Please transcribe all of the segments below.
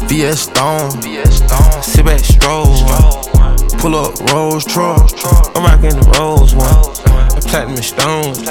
VS Stone, sit back, stroll, pull up Rolls Royce, I'm rockin' the Rolls one, platinum stones,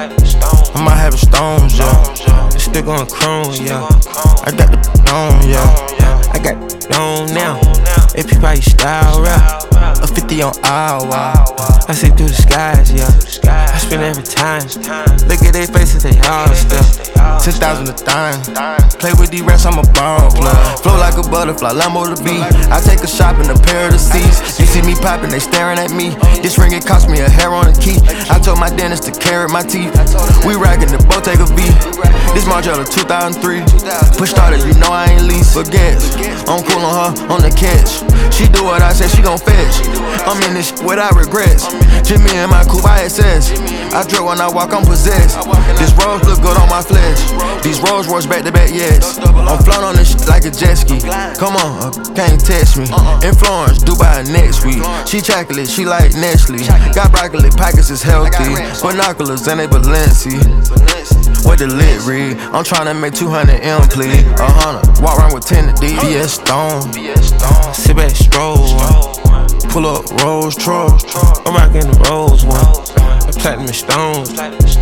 I might have a stones, yeah, it's still going chrome, yeah, I got the on, yeah, I got it on now, AP by your style, rap, a 50 on hour, I see through the skies, yeah, I spend every time, look at their faces, they all stuff, 10,000 a dime, play with these rats, I'm a borrow plug, flow like a butterfly, Lambo the beat, I take a shop in a pair of the seats, you see me popping, they staring at me, this ring it cost me a hair on a key, I told my dentist to carrot my teeth, we racking the Bottega V, this Margiela 2003, push started, you know I ain't least, but gas, I'm cool on her, on the catch, she do what I said, she gon' fetch, I'm in this shit without regrets, Jimmy and my coupe ISS, I drip when I walk, I'm possessed, this rose look good on my flesh, these Rolls Royce back to back, yes, I'm floating on this shit like a jet ski, come on, can't test me, in Florence, Dubai next week, she chocolate, she like Nestle, got broccoli, pockets is healthy, binoculars and they Balenci, what the lit read, I'm tryna make 200 M please, 100, walk around with 10 to D, VS Stone, sit back, stroll, pull up Rolls Royce, I'm rockin' the Rolls one, platinum stones,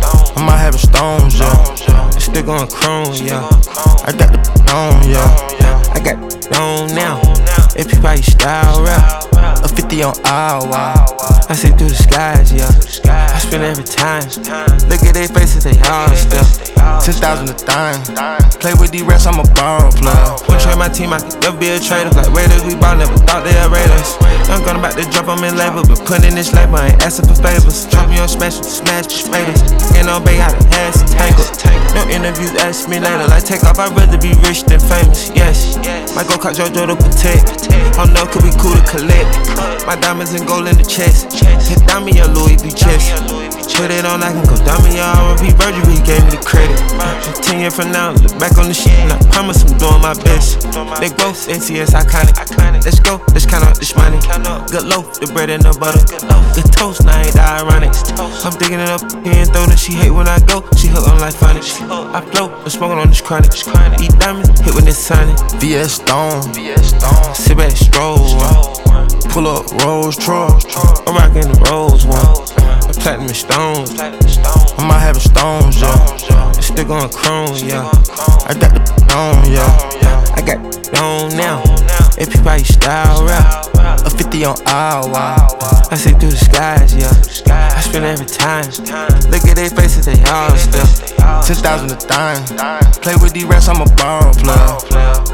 I might have a stones, yeah, it's still going chrome, yeah, I got the on, yeah, I got it on now, AP by your style, rap, a 50 on hour, I see through the skies, yeah, I spend every time, look at their faces, they all stuff, 10,000 a dime, play with these rats, I'm a borrow plug, wouldn't trade my team, I could never be a trader, like Raiders, we ball, never thought they had Raiders, I'm gonna about to drop them in label, but putting this label, I ain't asking for favors, drop me on smash the Raiders, ain't no bait, how the ass tangled, no interviews, ask me later, like take off, I'd rather be rich than famous, yes, might go call JoJo to protect, oh no, could be cool to collect, my diamonds and gold in the chest, hit down me a Louis V chest, put it on, I can go down me a R&B Virgil, he gave me the credit, 10 years from now, look back on the shit, and I promise I'm doing my best, they both NCS iconic, let's go, let's count up this money, good loaf, the bread and the butter, good toast, now ain't that ironic, I'm digging it up, he ain't throw that, she hate when I go, she hook on like funny, I float, I'm smoking on this chronic, eat diamonds, hit when it's sunny, VS Stone, sit back, stroll, pull up Rolls Royce, I'm rockin' the Rolls one, platinum stones, I might have a stones, yeah, it's still going chrome, yeah, I got the on, yeah, I got it on now, AP by your style, rap, a 50 on hour, I see through the skies, yeah, I spend every time, look at their faces, they all stuff, 10,000 a dime, play with these rats, I'm a borrow plug.